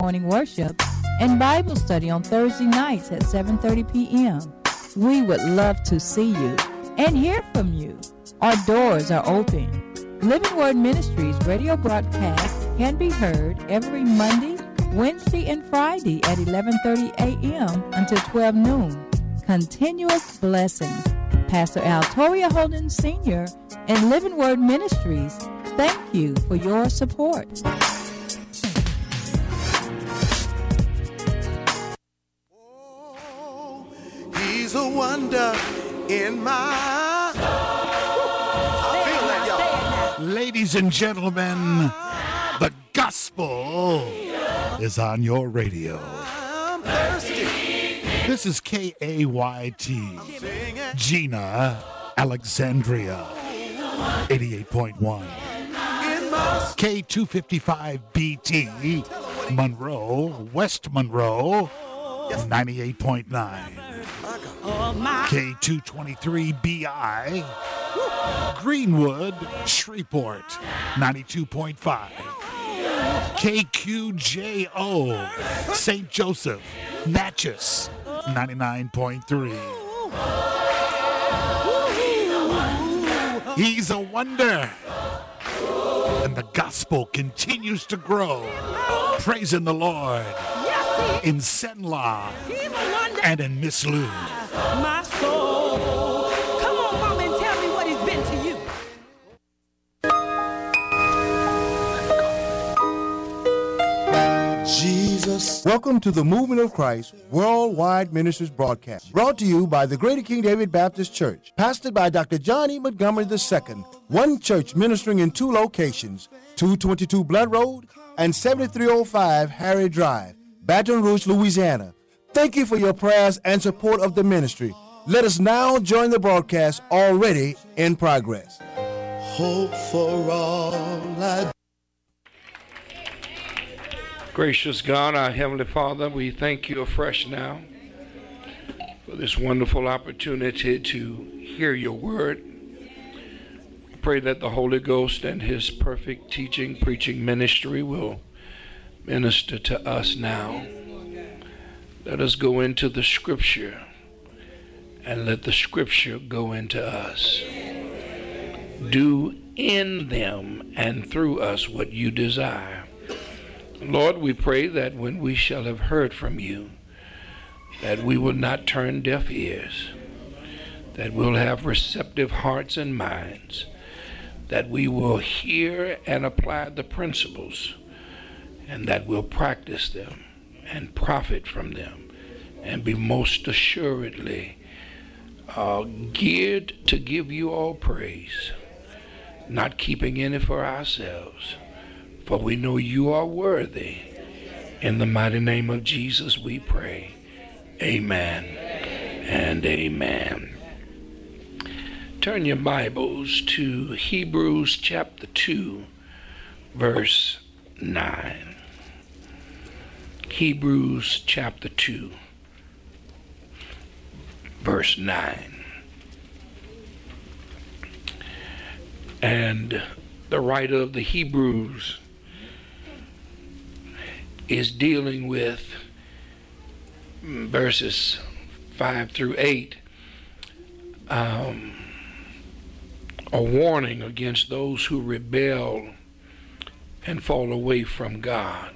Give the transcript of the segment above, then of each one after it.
morning worship and Bible study on Thursday nights at 7:30 p.m. We would love to see you and hear from you. Our doors are open. Living Word Ministries radio broadcast can be heard every Monday, Wednesday, and Friday at 11:30 a.m. until 12 noon. Continuous blessings. Pastor Al Toria Holden Sr. and Living Word Ministries, thank you for your support. Oh, he's a wonder in my soul. I feel that, y'all. Ladies and gentlemen, the gospel is on your radio. I'm thirsty. This is KAYT, Gina, Alexandria, 88.1. K255BT, Monroe, West Monroe, 98.9. K223BI, Greenwood, Shreveport, 92.5. KQJO, St. Joseph, Natchez, 99.3. He's a wonder. And the gospel continues to grow. Praising the Lord in Senla and in Miss Lou. My soul. Come on, mama, and tell me what he's been to you. Jesus. Welcome to the Movement of Christ Worldwide Ministries broadcast, brought to you by the Greater King David Baptist Church, pastored by Dr. John E. Montgomery II, one church ministering in two locations, 222 Blood Road and 7305 Harry Drive, Baton Rouge, Louisiana. Thank you for your prayers and support of the ministry. Let us now join the broadcast already in progress. Hope for all I. Gracious God, our Heavenly Father, we thank you afresh now for this wonderful opportunity to hear your word. We pray that the Holy Ghost and his perfect teaching, preaching ministry will minister to us now. Let us go into the scripture and let the scripture go into us. Do in them and through us what you desire. Lord, we pray that when we shall have heard from you, that we will not turn deaf ears, that we'll have receptive hearts and minds, that we will hear and apply the principles, and that we'll practice them and profit from them, and be most assuredly geared to give you all praise, not keeping any for ourselves, for we know you are worthy. In the mighty name of Jesus we pray. Amen and amen. Turn your Bibles to Hebrews chapter 2, verse 9. Hebrews chapter 2, verse 9. And the writer of the Hebrews is dealing with verses 5 through 8, a warning against those who rebel and fall away from God.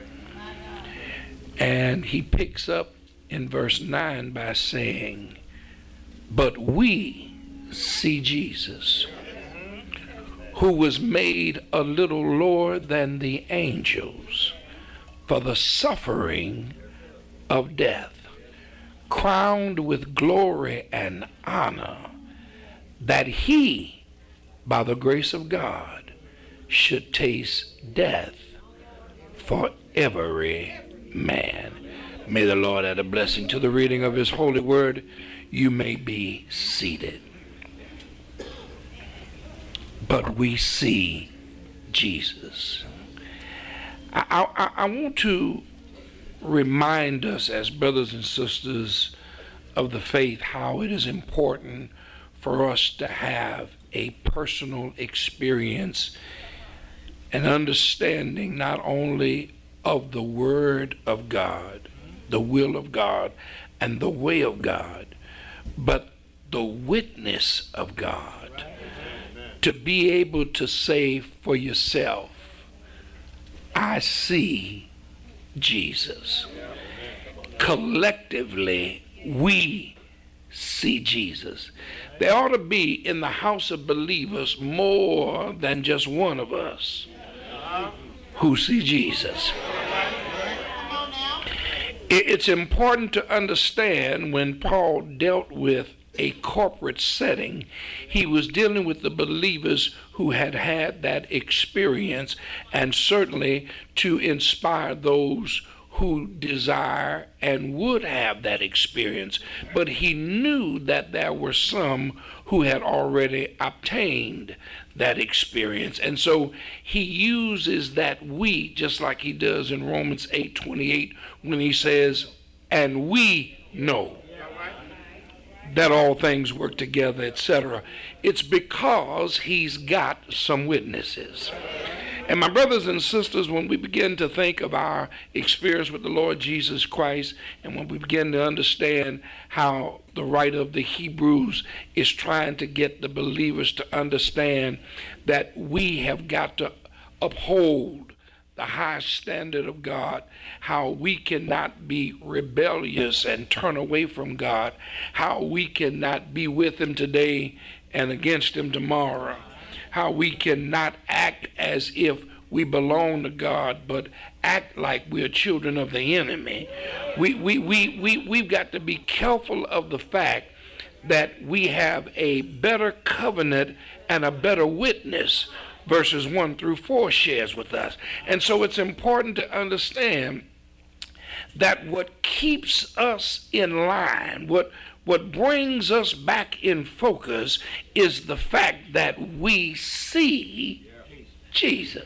And he picks up in verse 9 by saying, but we see Jesus, who was made a little lower than the angels for the suffering of death, crowned with glory and honor, that he, by the grace of God, should taste death for every man. May the Lord add a blessing to the reading of his holy word. You may be seated. But we see Jesus. I want to remind us as brothers and sisters of the faith how it is important for us to have a personal experience and understanding not only of the Word of God, the will of God, and the way of God, but the witness of God. To be able to say for yourself, I see Jesus. Collectively, we see Jesus. There ought to be in the house of believers more than just one of us who see Jesus. It's important to understand when Paul dealt with a corporate setting, he was dealing with the believers who had had that experience, and certainly to inspire those who desire and would have that experience. But he knew that there were some who had already obtained that experience. And so he uses that we, just like he does in Romans 8:28, when he says, and we know that all things work together, etc. It's because he's got some witnesses. And my brothers and sisters, when we begin to think of our experience with the Lord Jesus Christ, and when we begin to understand how the writer of the Hebrews is trying to get the believers to understand that we have got to uphold the high standard of God, how we cannot be rebellious and turn away from God, how we cannot be with him today and against him tomorrow, how we cannot act as if we belong to God, but act like we're children of the enemy. We've got to be careful of the fact that we have a better covenant and a better witness verses 1-4 shares with us. And so it's important to understand that what keeps us in line, what brings us back in focus, is the fact that we see Jesus.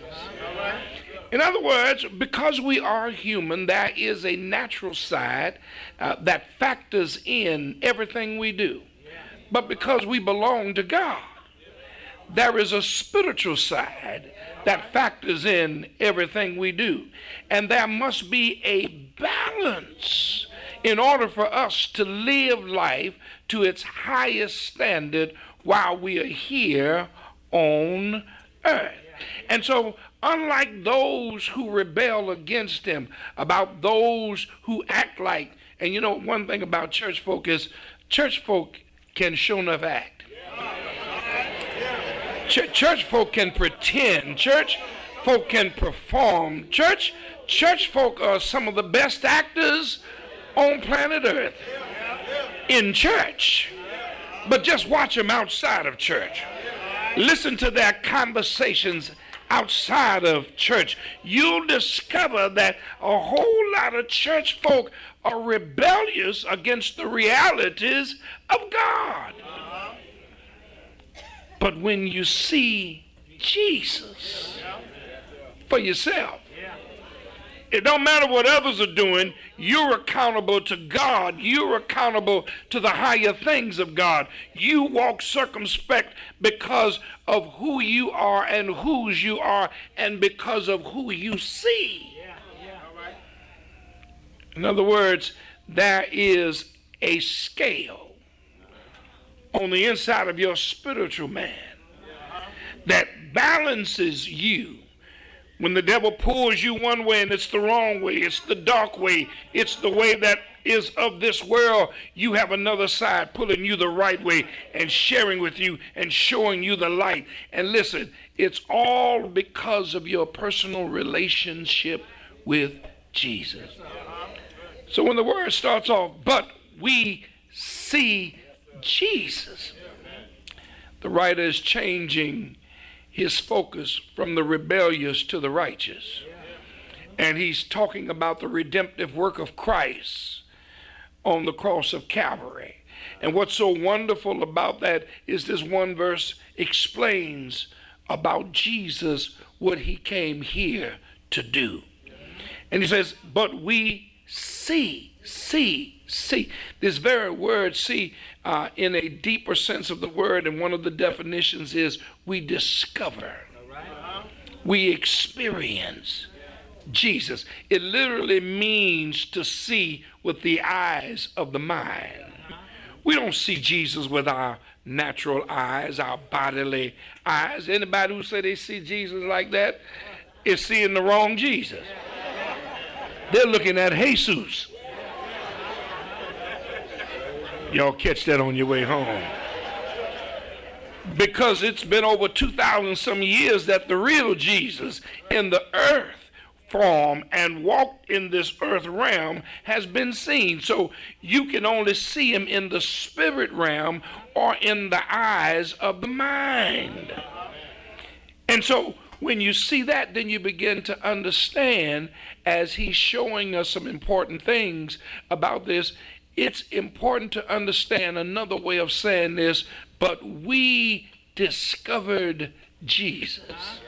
In other words, because we are human, there is a natural side that factors in everything we do. But because we belong to God, there is a spiritual side that factors in everything we do. And there must be a balance in order for us to live life to its highest standard while we are here on earth. And so, unlike those who rebel against him, about those who act like, and you know, one thing about church folk is church folk can sure enough act. Church folk can pretend. Church folk can perform. Church folk are some of the best actors on planet Earth in church. But just watch them outside of church. Listen to their conversations outside of church. You'll discover that a whole lot of church folk are rebellious against the realities of God. But when you see Jesus for yourself, it don't matter what others are doing, you're accountable to God. You're accountable to the higher things of God. You walk circumspect because of who you are and whose you are, and because of who you see. In other words, there is a scale on the inside of your spiritual man that balances you. When the devil pulls you one way and it's the wrong way, it's the dark way, it's the way that is of this world, you have another side pulling you the right way and sharing with you and showing you the light. And listen, it's all because of your personal relationship with Jesus. So when the word starts off, but we see Jesus, the writer is changing his focus from the rebellious to the righteous. And he's talking about the redemptive work of Christ on the cross of Calvary. And what's so wonderful about that is this one verse explains about Jesus, what he came here to do. And he says, but we see. This very word see in a deeper sense of the word, and one of the definitions is we discover, we experience, Jesus. It literally means to see with the eyes of the mind. We don't see Jesus with our natural eyes, our bodily eyes. Anybody who say they see Jesus like that is seeing the wrong Jesus. They're looking at Jesus. Y'all catch that on your way home. Because it's been over 2,000 some years that the real Jesus in the earth form and walked in this earth realm has been seen. So you can only see him in the spirit realm or in the eyes of the mind. And so when you see that, then you begin to understand, as he's showing us some important things about this, it's important to understand another way of saying this, but we discovered Jesus.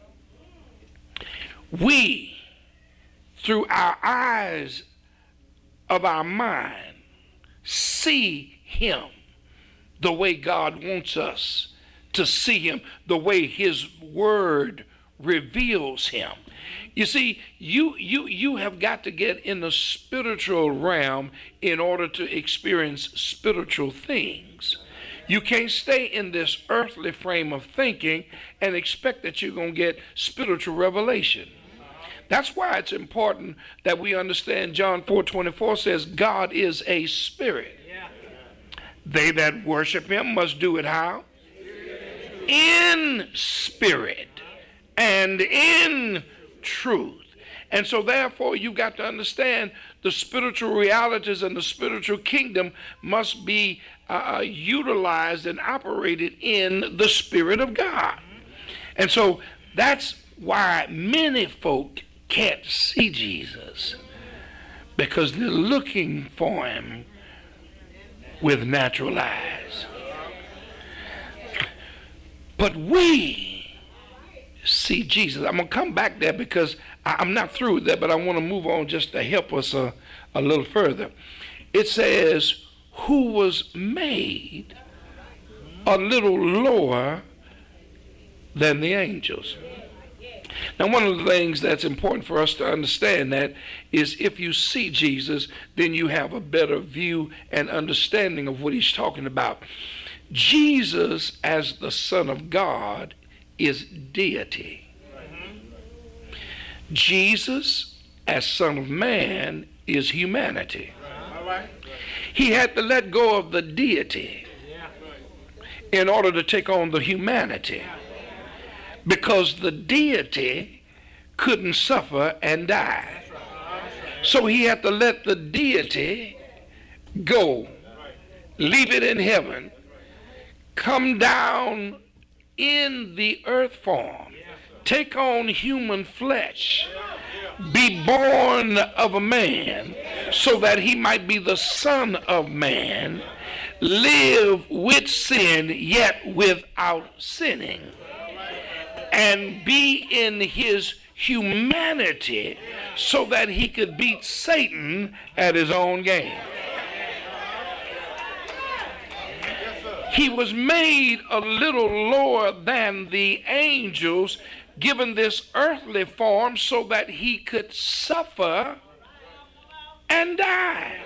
We, through our eyes of our mind, see him the way God wants us to see him, the way his word reveals him. You see, you have got to get in the spiritual realm in order to experience spiritual things. You can't stay in this earthly frame of thinking and expect that you're going to get spiritual revelation. That's why it's important that we understand John 4:24 says, God is a spirit. They that worship him must do it how? In spirit and in truth. And so therefore you got to understand the spiritual realities and the spiritual kingdom must be utilized and operated in the Spirit of God. And so that's why many folk can't see Jesus, because they're looking for him with natural eyes. But we see Jesus. I'm going to come back there because I'm not through with that, but I want to move on just to help us a little further. It says, who was made a little lower than the angels. Now, one of the things that's important for us to understand that is if you see Jesus, then you have a better view and understanding of what he's talking about. Jesus, as the Son of God, is deity. Jesus, as Son of Man, is humanity. He had to let go of the deity in order to take on the humanity, because the deity couldn't suffer and die. So he had to let the deity go, leave it in heaven, come down in the earth form, take on human flesh, be born of a man so that he might be the Son of Man, live with sin yet without sinning, and be in his humanity so that he could beat Satan at his own game. He was made a little lower than the angels, given this earthly form so that he could suffer and die.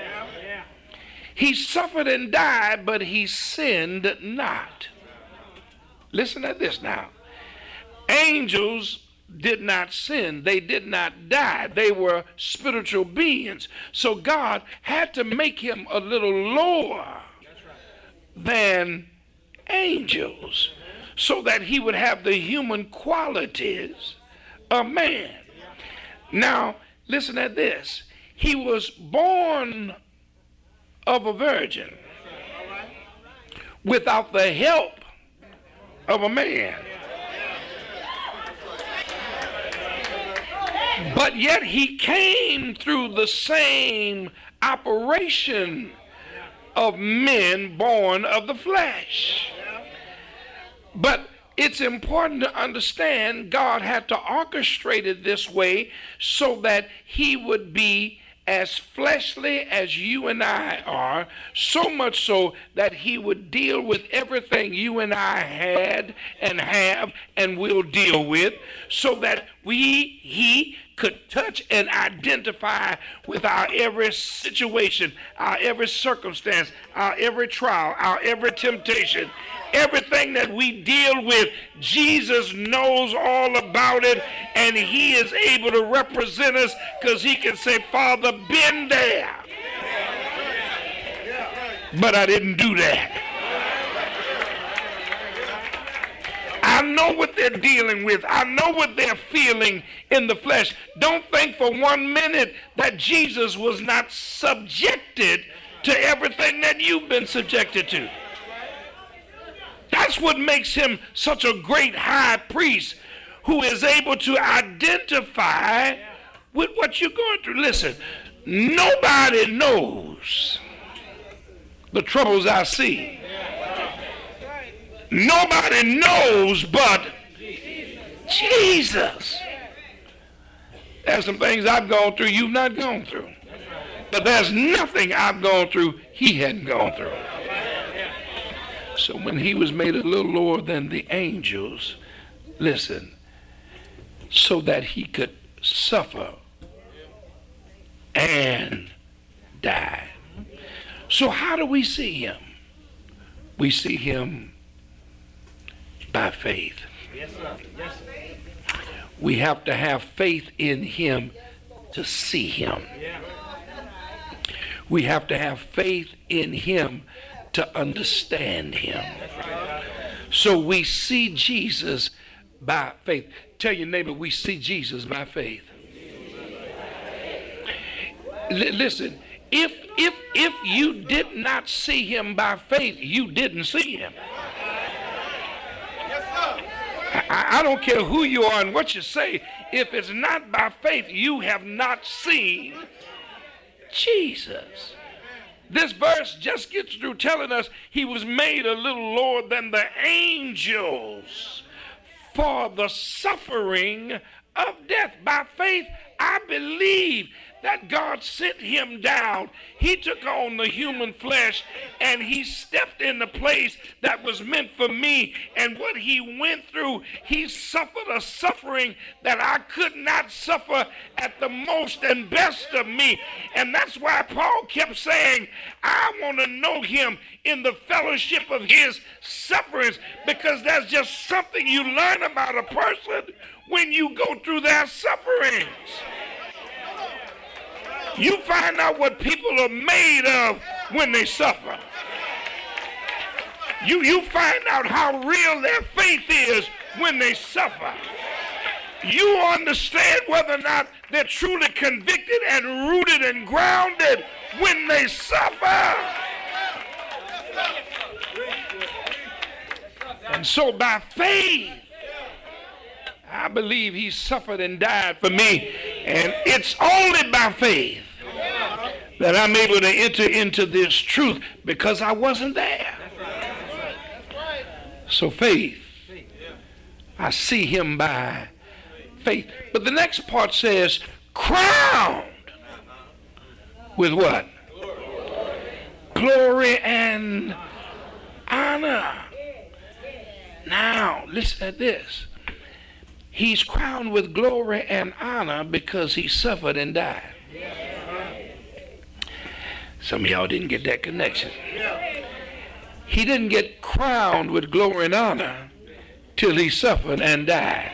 He suffered and died, but he sinned not. Listen to this now. Angels did not sin. They did not die. They were spiritual beings. So God had to make him a little lower than angels so that he would have the human qualities of man. Now, listen at this. He was born of a virgin without the help of a man. But yet he came through the same operation of men born of the flesh. But it's important to understand God had to orchestrate it this way so that he would be as fleshly as you and I are, so much so that he would deal with everything you and I had and have and will deal with, so that he could touch and identify with our every situation, our every circumstance, our every trial, our every temptation, everything that we deal with. Jesus knows all about it, and he is able to represent us because he can say, Father, been there, but I didn't do that. I know what they're dealing with. I know what they're feeling in the flesh. Don't think for 1 minute that Jesus was not subjected to everything that you've been subjected to. That's what makes him such a great high priest, who is able to identify with what you're going through. Listen, nobody knows the troubles I see. Nobody knows but Jesus. There's some things I've gone through you've not gone through. But there's nothing I've gone through he hadn't gone through. So when he was made a little lower than the angels, listen, so that he could suffer and die. So how do we see him? We see him by faith. Yes, sir. Yes, sir. We have to have faith in him to see him. Yeah. We have to have faith in him to understand him. So we see Jesus by faith. Tell your neighbor, we see Jesus by faith. Listen, if you did not see him by faith, you didn't see him. I don't care who you are and what you say. If it's not by faith, you have not seen Jesus. This verse just gets through telling us he was made a little lower than the angels for the suffering of death. By faith, I believe that God sent him down. He took on the human flesh and he stepped in the place that was meant for me. And what he went through, he suffered a suffering that I could not suffer at the most and best of me. And that's why Paul kept saying, I want to know him in the fellowship of his sufferings, because there's just something you learn about a person when you go through their sufferings. You find out what people are made of when they suffer. You find out how real their faith is when they suffer. You understand whether or not they're truly convicted and rooted and grounded when they suffer. And so by faith, I believe he suffered and died for me. And it's only by faith that I'm able to enter into this truth, because I wasn't there. So faith, I see him by faith. But the next part says, crowned with what? Glory and honor. Now, listen to this. He's crowned with glory and honor because he suffered and died. Some of y'all didn't get that connection. He didn't get crowned with glory and honor till he suffered and died.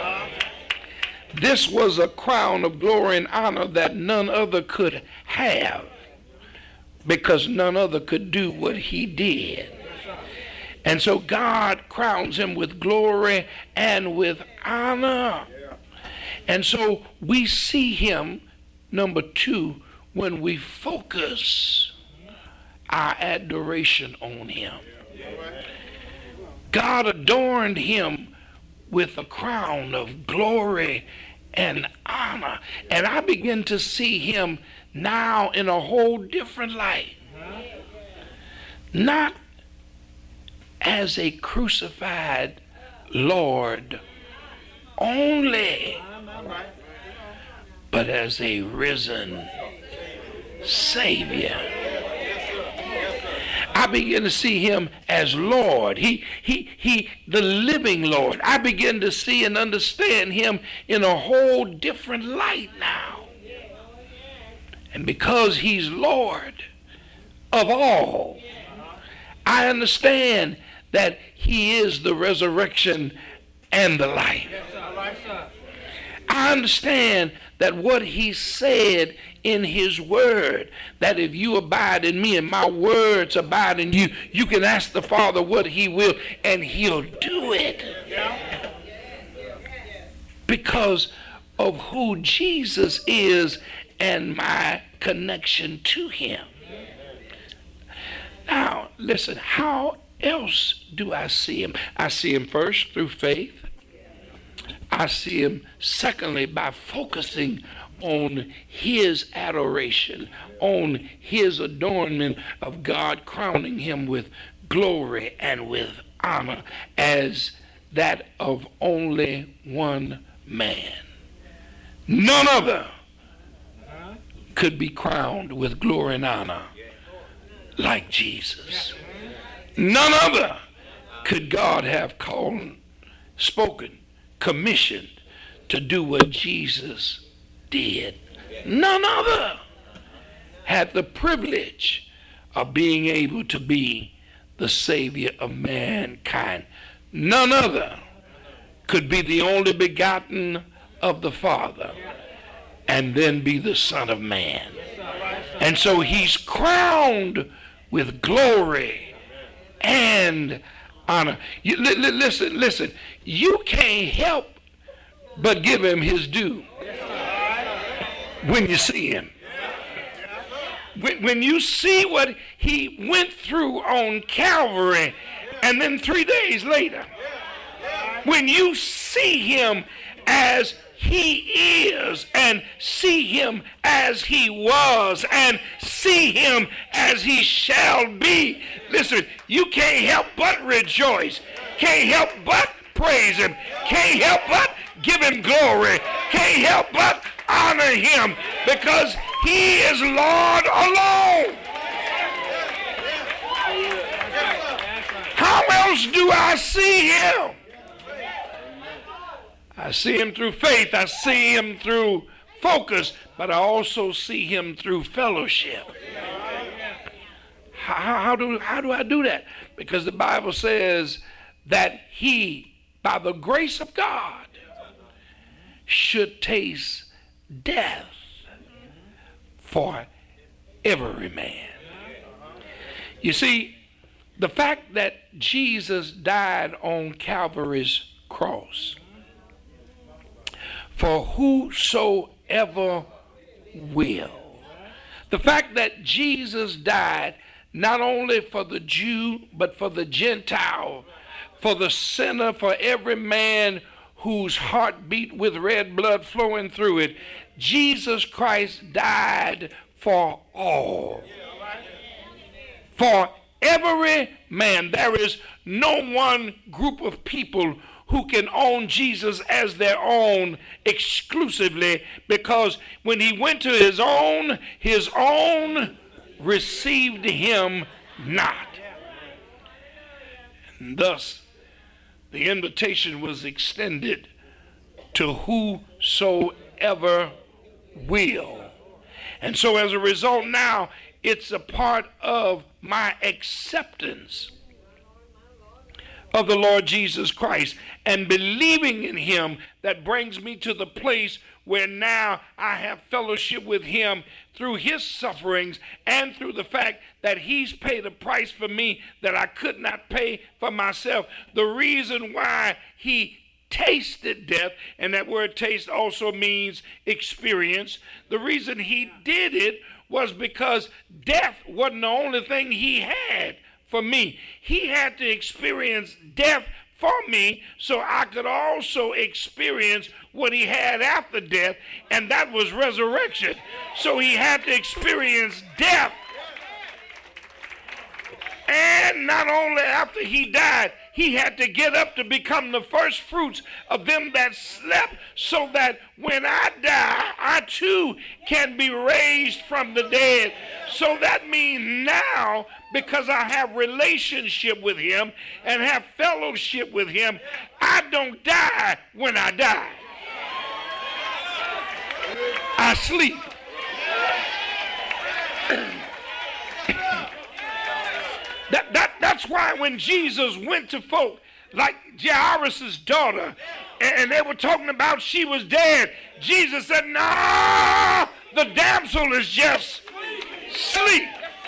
This was a crown of glory and honor that none other could have, because none other could do what he did. And so God crowns him with glory and with honor. And so we see him, number two, when we focus our adoration on him. God adorned him with a crown of glory and honor. And I begin to see him now in a whole different light. Not as a crucified Lord only, but as a risen Savior. I begin to see him as Lord. He, the living Lord. I begin to see and understand him in a whole different light now. And because he's Lord of all, I understand that he is the resurrection and the life. I understand that what he said in his word, that if you abide in me and my words abide in you, you can ask the Father what he will and he'll do it. Because of who Jesus is and my connection to him. Now, listen, how else do I see him? I see him first through faith. I see him secondly by focusing on his adoration, on his adornment of God, crowning him with glory and with honor as that of only one man. None other could be crowned with glory and honor like Jesus. None other could God have called, spoken, commissioned to do what Jesus did. None other had the privilege of being able to be the Savior of mankind. None other could be the only begotten of the Father and then be the Son of Man. And so he's crowned with glory and honor. Listen, you can't help but give him his due when you see him. When you see what he went through on Calvary, and then 3 days later, when you see him as he is, and see him as he was, and see him as he shall be, listen, you can't help but rejoice, can't help but praise him, can't help but give him glory, can't help but honor him, because he is Lord alone. How else do I see him? I see him through faith, I see him through focus, but I also see him through fellowship. How do I do that? Because the Bible says that he, by the grace of God, should taste death for every man. You see, the fact that Jesus died on Calvary's cross for whosoever will. The fact that Jesus died not only for the Jew, but for the Gentile, for the sinner, for every man whose heart beat with red blood flowing through it. Jesus Christ died for all. For every man. There is no one group of people who can own Jesus as their own exclusively, because when he went to his own received him not. And thus, the invitation was extended to whosoever will. And so as a result now, it's a part of my acceptance of the Lord Jesus Christ and believing in him that brings me to the place where now I have fellowship with him through his sufferings and through the fact that he's paid a price for me that I could not pay for myself. The reason why he tasted death, and that word taste also means experience, the reason he did it was because death wasn't the only thing he had for me. He had to experience death for me so I could also experience what he had after death, and that was resurrection. So he had to experience death. And not only after he died, he had to get up to become the first fruits of them that slept, so that when I die, I too can be raised from the dead. So that means now, because I have relationship with him and have fellowship with him, I don't die when I die. I sleep. That's why when Jesus went to folk like Jairus' daughter, and they were talking about she was dead, Jesus said, "No, the damsel is just sleep."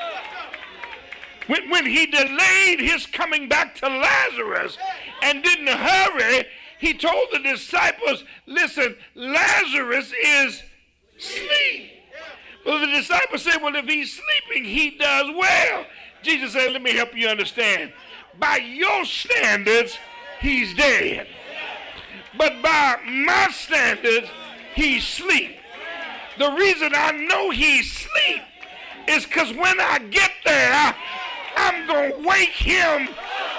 When he delayed his coming back to Lazarus and didn't hurry, he told the disciples, "Listen, Lazarus is asleep." Well, the disciples said, "Well, if he's sleeping, he does well." Jesus said, "Let me help you understand. By your standards, he's dead. But by my standards, he's asleep." The reason I know he's asleep is because when I get there, I'm going to wake him.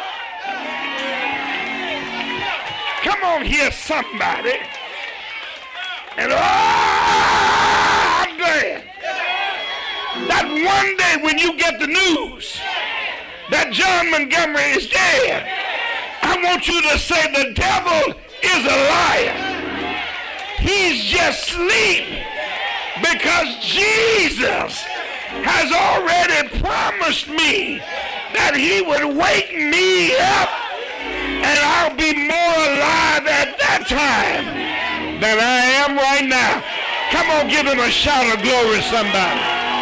Come on here, somebody. And I'm glad that one day when you get the news that John Montgomery is dead, I want you to say the devil is a liar. He's just asleep because Jesus has already promised me that he would wake me up and I'll be more alive at that time than I am right now. Come on, give him a shout of glory, somebody.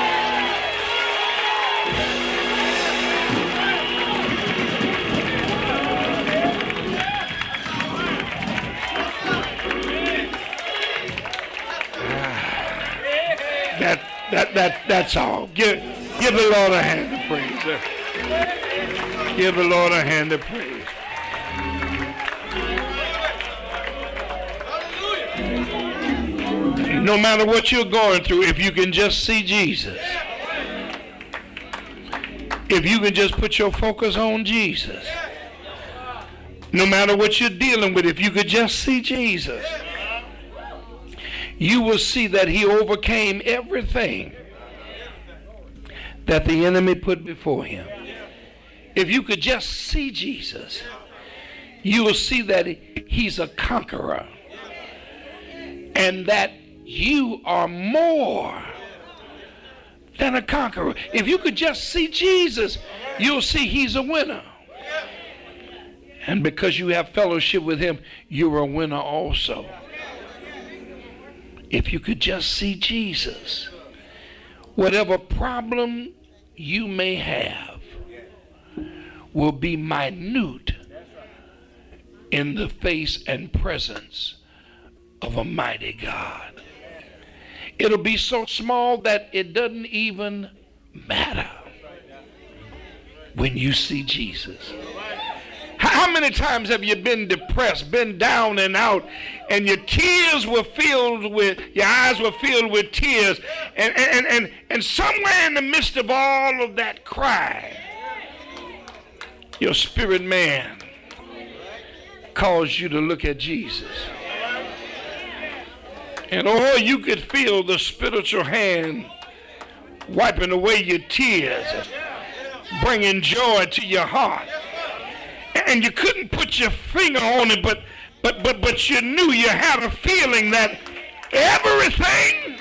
That's all. Give the Lord a hand of praise. Give the Lord a hand of praise. No matter what you're going through, if you can just see Jesus, if you can just put your focus on Jesus, no matter what you're dealing with, if you could just see Jesus, you will see that he overcame everything that the enemy put before him. If you could just see Jesus, you will see that he's a conqueror and that you are more than a conqueror. If you could just see Jesus, you'll see he's a winner. And because you have fellowship with him, you're a winner also. If you could just see Jesus, whatever problem you may have will be minute in the face and presence of a mighty God. It'll be so small that it doesn't even matter when you see Jesus. How many times have you been depressed, been down and out, and your eyes were filled with tears, and somewhere in the midst of all of that cry, your spirit man caused you to look at Jesus. And oh, you could feel the spiritual hand wiping away your tears, bringing joy to your heart. And you couldn't put your finger on it, but you knew, you had a feeling that everything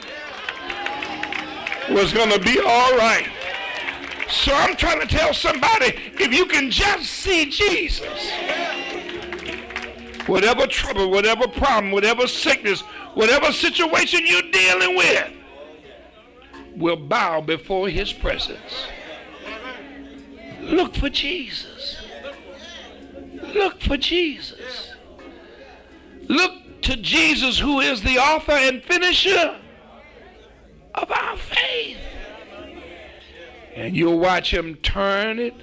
was going to be all right. So I'm trying to tell somebody, if you can just see Jesus, whatever trouble, whatever problem, whatever sickness, whatever situation you're dealing with, will bow before his presence. Look for Jesus. Look for Jesus. Look to Jesus, who is the author and finisher of our faith. And you'll watch him turn it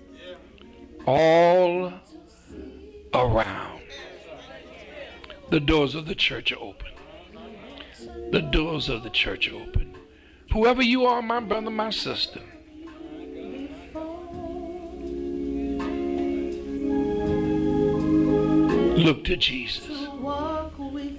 all around. The doors of the church are open. The doors of the church are open. Whoever you are, my brother, my sister, look to Jesus.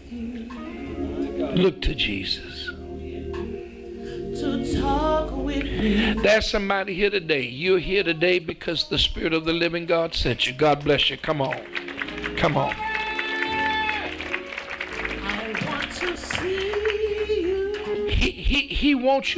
Look to Jesus. To talk with There's somebody here today. You're here today because the Spirit of the living God sent you. God bless you. Come on. Come on. I want to see you. He wants you